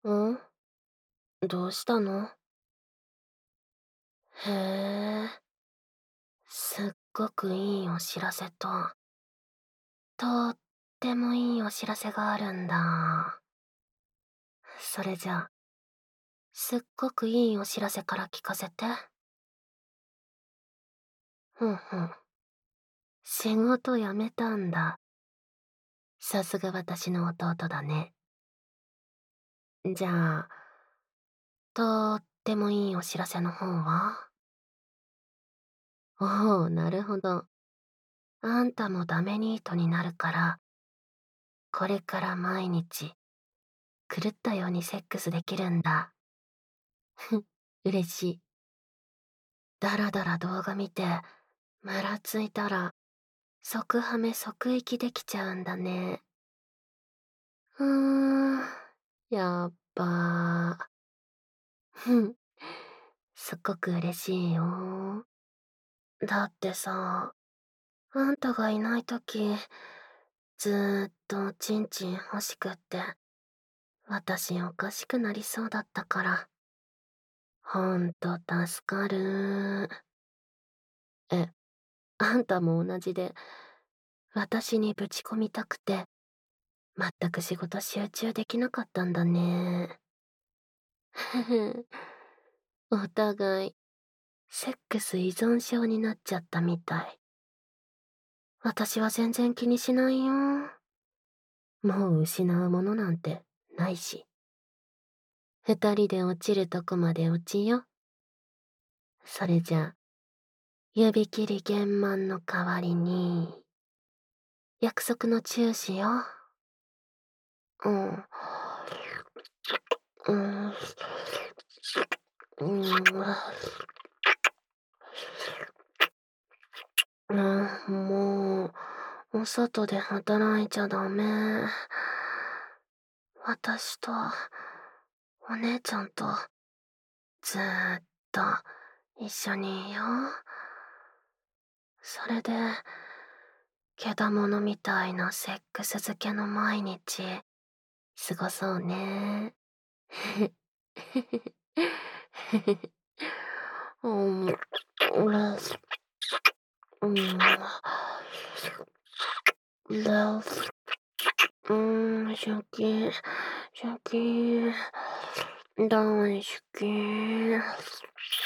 ん？どうしたの？へえ、すっごくいいお知らせと、とってもいいお知らせがあるんだ。それじゃあ、すっごくいいお知らせから聞かせて。ふんふん。仕事辞めたんだ。さすが私の弟だね。じゃあ、とってもいいお知らせの方は？おお、なるほど。あんたもダメニートになるから、これから毎日、狂ったようにセックスできるんだ。ふん、嬉しい。だらだら動画見て、ムラついたら、即ハメ即息できちゃうんだね。うーん、やっばー。ふん、すっごく嬉しいよ。だってさ、あんたがいないとき、ずーっとチンチン欲しくって、私おかしくなりそうだったから。ほんと助かる。え、あんたも同じで、私にぶち込みたくて、全く仕事集中できなかったんだね。ふふ、お互い、セックス依存症になっちゃったみたい。私は全然気にしないよ。もう失うものなんてないし。二人で落ちるとこまで落ちよ。それじゃあ、指切り玄満の代わりに、約束のチューしよう。うん。うん。うん。うん、もう、お外で働いちゃダメ。私と、お姉ちゃんと、ずーっと、一緒にいよう。それで、けだものみたいなセックス漬けの毎日、過ごそうね。うん、うん、好き、好き、大好き。